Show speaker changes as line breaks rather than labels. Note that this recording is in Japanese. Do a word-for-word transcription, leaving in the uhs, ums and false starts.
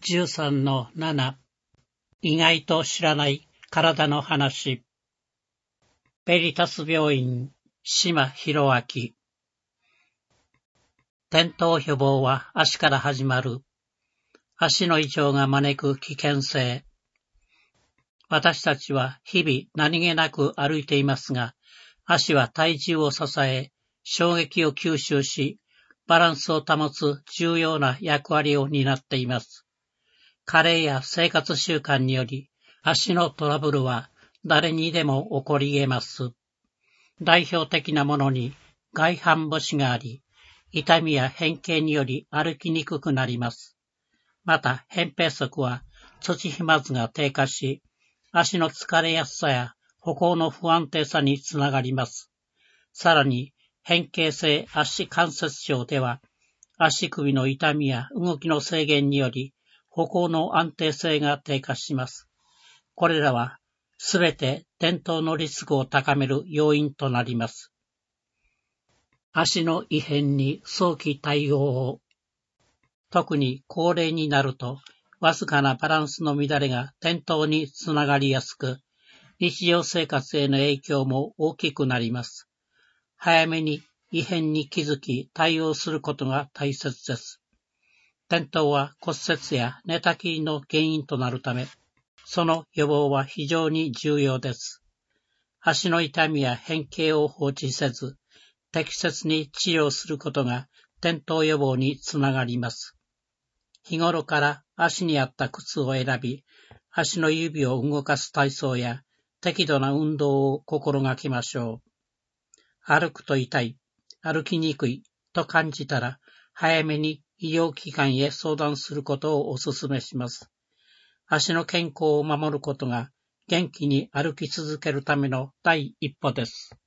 じゅうさんのなな 意外と知らない体の話。ベリタス病院島博明。転倒予防は足から始まる。足の異常が招く危険性。私たちは日々何気なく歩いていますが、足は体重を支え、衝撃を吸収し、バランスを保つ重要な役割を担っています。加齢や生活習慣により、足のトラブルは誰にでも起こり得ます。代表的なものに外反母趾があり、痛みや変形により歩きにくくなります。また、扁平足は土飛沫が低下し、足の疲れやすさや歩行の不安定さにつながります。さらに、変形性足関節症では、足首の痛みや動きの制限により、歩行の安定性が低下します。これらはすべて転倒のリスクを高める要因となります。足の異変に早期対応を。特に高齢になると、わずかなバランスの乱れが転倒につながりやすく、日常生活への影響も大きくなります。早めに異変に気づき対応することが大切です。転倒は骨折や寝たきりの原因となるため、その予防は非常に重要です。足の痛みや変形を放置せず、適切に治療することが転倒予防につながります。日頃から足に合った靴を選び、足の指を動かす体操や適度な運動を心がけましょう。歩くと痛い、歩きにくいと感じたら、早めに医療機関へ相談することをお勧めします。足の健康を守ることが元気に歩き続けるための第一歩です。